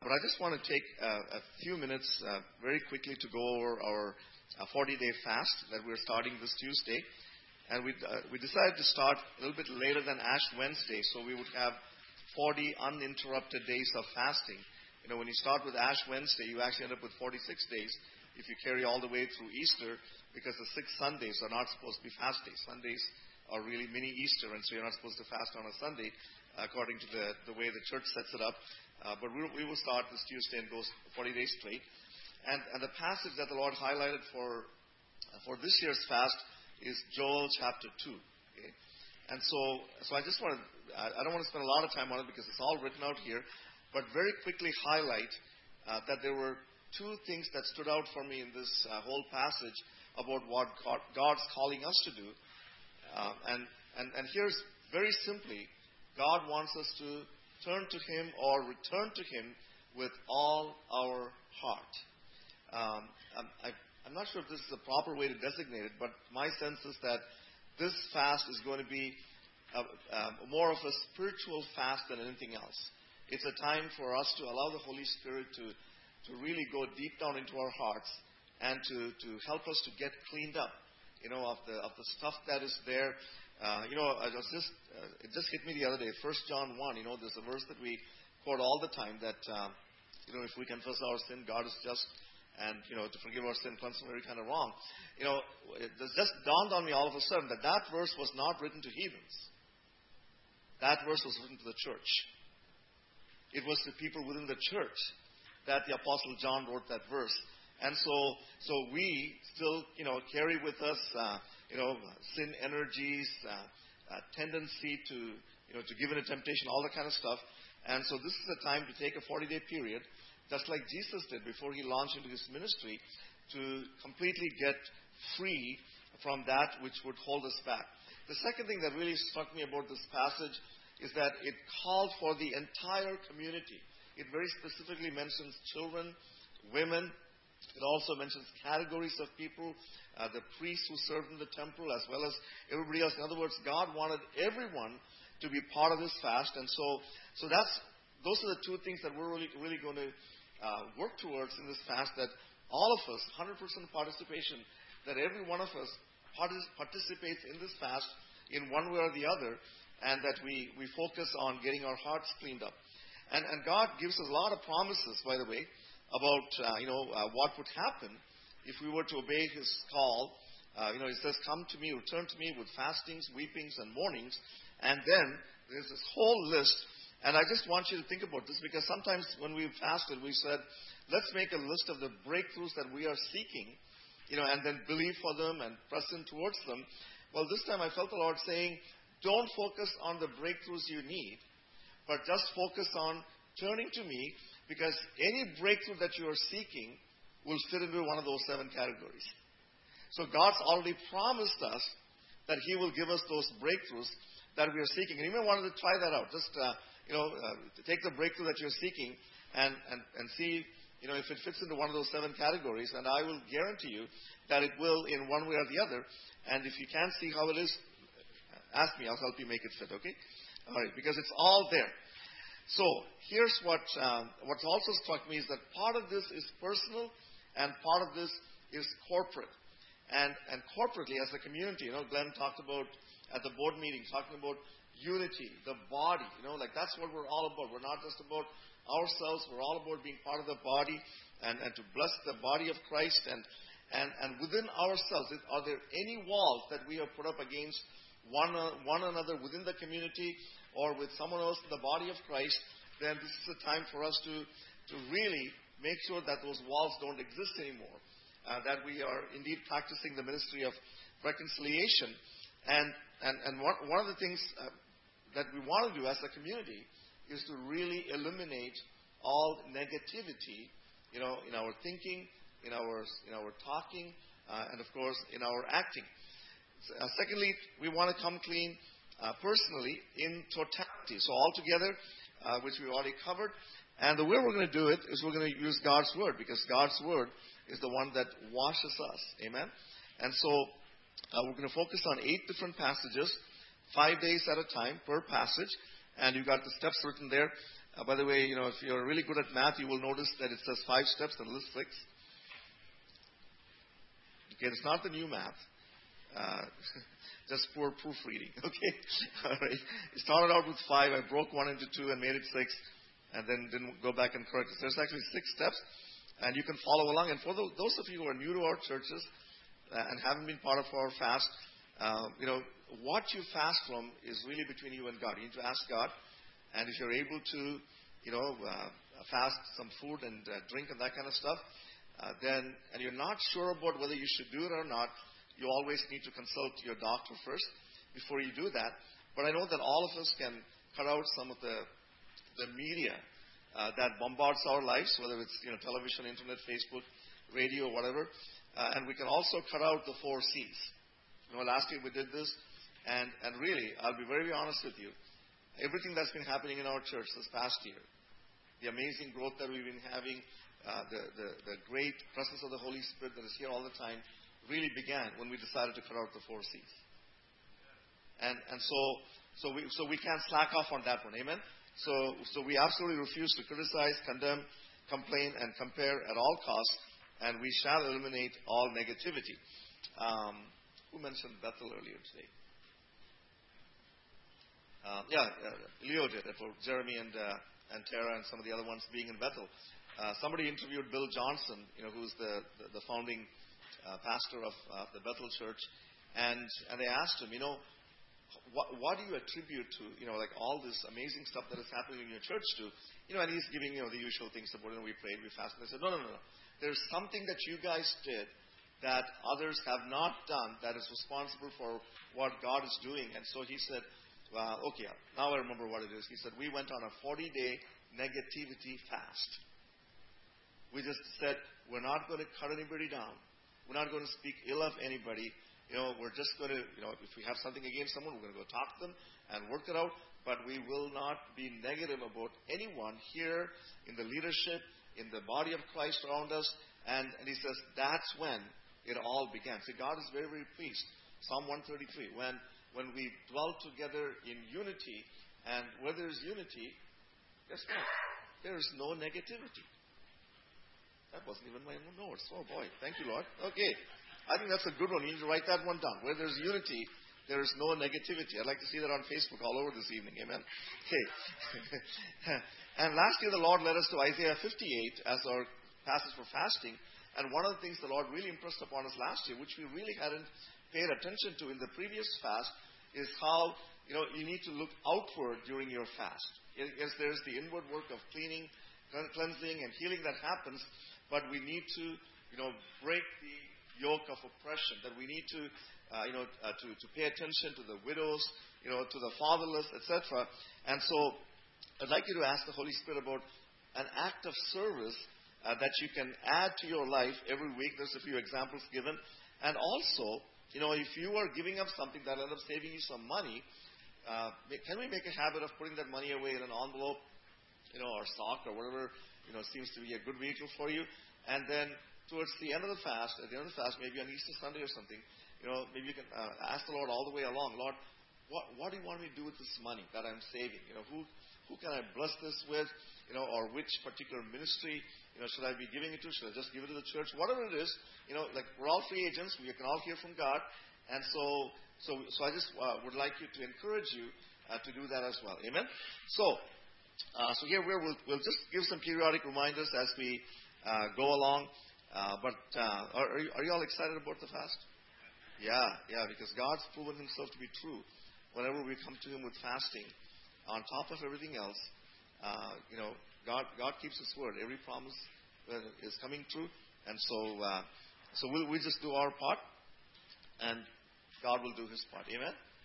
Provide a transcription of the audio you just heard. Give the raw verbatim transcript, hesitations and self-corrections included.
but I just want to take uh, a few minutes uh, very quickly to go over our uh, forty-day fast that we're starting this Tuesday. And we uh, we decided to start a little bit later than Ash Wednesday, so we would have forty uninterrupted days of fasting. You know, when you start with Ash Wednesday, you actually end up with forty-six days if you carry all the way through Easter, because the six Sundays are not supposed to be fast days. Sundays are really mini Easter, and so you're not supposed to fast on a Sunday, according to the, the way the church sets it up. Uh, but we, we will start this Tuesday and go forty days straight. And, and the passage that the Lord highlighted for uh, for this year's fast is Joel chapter two. Okay? And so, so I just want to, I, I don't want to spend a lot of time on it because it's all written out here, but very quickly highlight uh, that there were two things that stood out for me in this uh, whole passage about what God, God's calling us to do. Uh, and, and, and here's very simply, God wants us to turn to Him or return to Him with all our heart. Um, I, I'm not sure if this is the proper way to designate it, but my sense is that this fast is going to be a, a, more of a spiritual fast than anything else. It's a time for us to allow the Holy Spirit to, to really go deep down into our hearts and to, to help us to get cleaned up, you know, of the of the stuff that is there. Uh, you know, I was just uh, it just hit me the other day. First John one. You know, there's a verse that we quote all the time that uh, you know, if we confess our sin, God is just and you know to forgive our sin, cleanse from every kind of wrong. You know, it just dawned on me all of a sudden that that verse was not written to heathens. That verse was written to the church. It was to people within the church that the Apostle John wrote that verse. And so, so we still, you know, carry with us, uh, you know, sin energies, uh, uh, tendency to, you know, to give in a temptation, all that kind of stuff. And so this is a time to take a forty-day period, just like Jesus did before He launched into His ministry, to completely get free from that which would hold us back. The second thing that really struck me about this passage is that it called for the entire community. It very specifically mentions children, women. It also mentions categories of people, uh, the priests who served in the temple, as well as everybody else. In other words, God wanted everyone to be part of this fast, and so, so that's those are the two things that we're really, really going to uh, work towards in this fast. That all of us, one hundred percent participation, that every one of us partic- participates in this fast in one way or the other, and that we we focus on getting our hearts cleaned up. And and God gives us a lot of promises, by the way, about, uh, you know, uh, what would happen if we were to obey His call. Uh, you know, He says, come to me, return to me with fastings, weepings, and mournings. And then there's this whole list. And I just want you to think about this, because sometimes when we've fasted, we said, let's make a list of the breakthroughs that we are seeking, you know, and then believe for them and press in towards them. Well, this time I felt the Lord saying, don't focus on the breakthroughs you need, but just focus on turning to me, because any breakthrough that you are seeking will fit into one of those seven categories. So God's already promised us that He will give us those breakthroughs that we are seeking. And you may want to try that out. Just, uh, you know, uh, take the breakthrough that you're seeking and, and, and see, you know, if it fits into one of those seven categories. And I will guarantee you that it will in one way or the other. And if you can't see how it is, ask me. I'll help you make it fit, okay? All right, because it's all there. So here's what um, what's also struck me is that part of this is personal and part of this is corporate. And and corporately as a community, you know, Glenn talked about at the board meeting, talking about unity, the body, you know, like that's what we're all about. We're not just about ourselves, we're all about being part of the body and, and to bless the body of Christ. And, and, and within ourselves, are there any walls that we have put up against one, uh, one another within the community or with someone else in the body of Christ? Then this is a time for us to, to really make sure that those walls don't exist anymore, uh, that we are indeed practicing the ministry of reconciliation. And, and, and one, one of the things uh, that we want to do as a community is to really eliminate all negativity, you know, in our thinking, in our, in our talking, uh, and of course in our acting. Uh, secondly, we want to come clean uh, personally in totality. So altogether, uh, which we've already covered. And the way we're going to do it is we're going to use God's Word, because God's Word is the one that washes us. Amen? And so uh, we're going to focus on eight different passages, five days at a time per passage. And you've got the steps written there. Uh, by the way, you know, if you're really good at math, you will notice that it says five steps and the list clicks. Okay, it's not the new math. Uh, just poor proofreading. Okay, all right. It started out with five. I broke one into two and made it six, and then didn't go back and correct it. There's actually six steps, and you can follow along. And for those, those of you who are new to our churches uh, and haven't been part of our fast, uh, you know, what you fast from is really between you and God. You need to ask God, and if you're able to, you know, uh, fast some food and uh, drink and that kind of stuff, uh, then, and you're not sure about whether you should do it or not, you always need to consult your doctor first before you do that. But I know that all of us can cut out some of the the media uh, that bombards our lives, whether it's, you know, television, internet, Facebook, radio, whatever, uh, and we can also cut out the four C's. You know, last year we did this, and and really, I'll be very honest with you. Everything that's been happening in our church this past year, the amazing growth that we've been having, uh, the, the the great presence of the Holy Spirit that is here all the time, really began when we decided to cut out the four C's. And and so so we so we can't slack off on that one. Amen. So so we absolutely refuse to criticize, condemn, complain, and compare at all costs, and we shall eliminate all negativity. Um, who mentioned Bethel earlier today? Um, yeah, uh, Leo did it for Jeremy and uh, and Tara and some of the other ones being in Bethel. Uh, somebody interviewed Bill Johnson, you know, who's the the, the founding uh, pastor of uh, the Bethel Church, and and they asked him, you know, what what do you attribute to, you know, like all this amazing stuff that is happening in your church to, you know, and he's giving, you know, the usual things about, you know, we prayed, we fasted. They said, no, no, no, no. There's something that you guys did that others have not done that is responsible for what God is doing. And so he said, well, okay, now I remember what it is. He said, we went on a forty-day negativity fast. We just said, we're not going to cut anybody down. We're not going to speak ill of anybody. You know, we're just going to, you know, if we have something against someone, we're going to go talk to them and work it out. But we will not be negative about anyone here in the leadership, in the body of Christ around us. And, and he says, that's when it all began. See, God is very, very pleased. Psalm one thirty-three, when when we dwell together in unity, and where there is unity, guess what? There is no negativity. That wasn't even my own notes. Oh boy, thank you, Lord. Okay, I think that's a good one. You need to write that one down. Where there's unity, there is no negativity. I'd like to see that on Facebook all over this evening. Amen. Okay. And last year the Lord led us to Isaiah fifty-eight as our passage for fasting. And one of the things the Lord really impressed upon us last year, which we really hadn't paid attention to in the previous fast, is how, you know, you need to look outward during your fast. Yes, there's the inward work of cleaning, cleansing, and healing that happens, but we need to, you know, break the yoke of oppression. That we need to, uh, you know, uh, to to pay attention to the widows, you know, to the fatherless, et cetera. And so, I'd like you to ask the Holy Spirit about an act of service uh, that you can add to your life every week. There's a few examples given, and also, you know, if you are giving up something that will end up saving you some money, uh, can we make a habit of putting that money away in an envelope, you know, or sock or whatever, you know, seems to be a good vehicle for you. And then towards the end of the fast, at the end of the fast, maybe on Easter Sunday or something, you know, maybe you can uh, ask the Lord all the way along, Lord, what what do you want me to do with this money that I'm saving? You know, who who can I bless this with? You know, or which particular ministry, you know, should I be giving it to? Should I just give it to the church? Whatever it is, you know, like we're all free agents. We can all hear from God. And so, so, so I just uh, would like you to encourage you uh, to do that as well. Amen? So, uh, so here we're, we'll, we'll just give some periodic reminders as we uh, go along. Uh, but uh, are, are, you, are you all excited about the fast? Yeah, yeah, because God's proven himself to be true. Whenever we come to him with fasting, on top of everything else, uh, you know, God God keeps his word. Every promise uh, is coming true. And so uh, so we'll, we'll just do our part, and God will do his part. Amen?